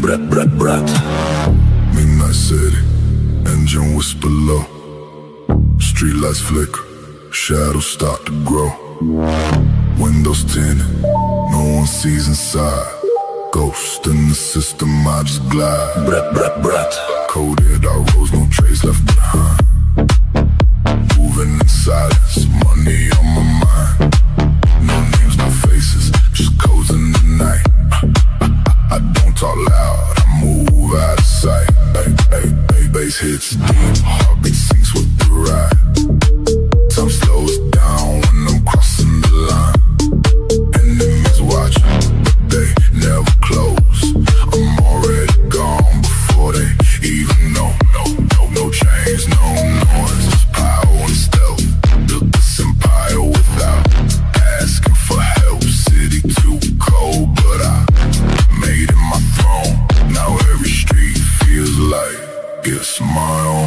Брат. Midnight city, engine whisper low. Streetlights flicker, shadows start to grow. Windows tinted, no one sees inside. Ghost in the system, I just glide. Брат. Coded our roads, no trace left behind. Moving in silence, money on my mind. No names, no faces, just codes in the night. I don't talk loud, I move out of sight. Bass hits deep, heartbeat sinks with the ride. Time slows down when I'm crossing the line. Enemies watch, but they never close. I'm already gone before they even know. No chains, no noise, just power and stealth. Built this empire without asking for help. City too cold, but I made it my throne. Now every street feels like it's my own.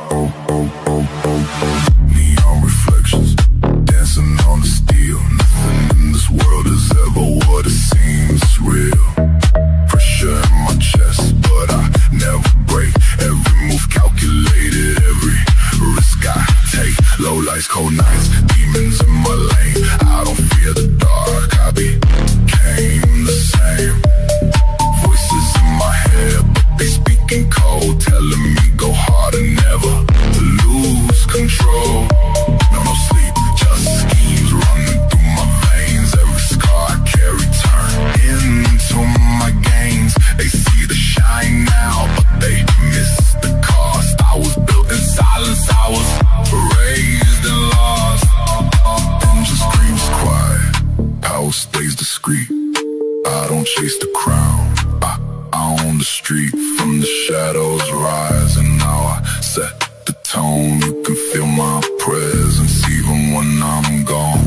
Neon reflections dancing on the steel. Nothing in this world is ever what it seems. It's real. Pressure in my chest, but I never break. Every move calculated, every risk I take. Low lights, cold nights, demons in my lane. I don't fear the dark, I became the same. Voices in my head, but they speak in code, telling me go hard and never lose control. No sleep, just schemes running through my veins. Every scar I carry turn into my gains. They see the shine now, but they miss the cost. I was built in silence, I was raised and lost. Engine screams quiet, power stays discreet. I don't chase the crown, I own the street. From the shadows rise, and now I set the tone. You can feel my presence even when I'm gone.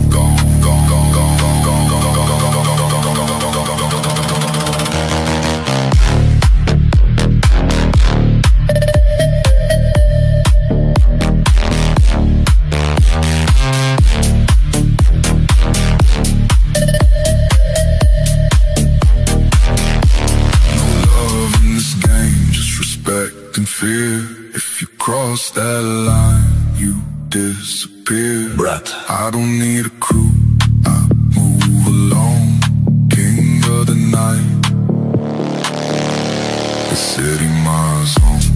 Fear. If you cross that line, you disappear. Брат. I don't need a crew, I move alone. King of the night, the city my zone.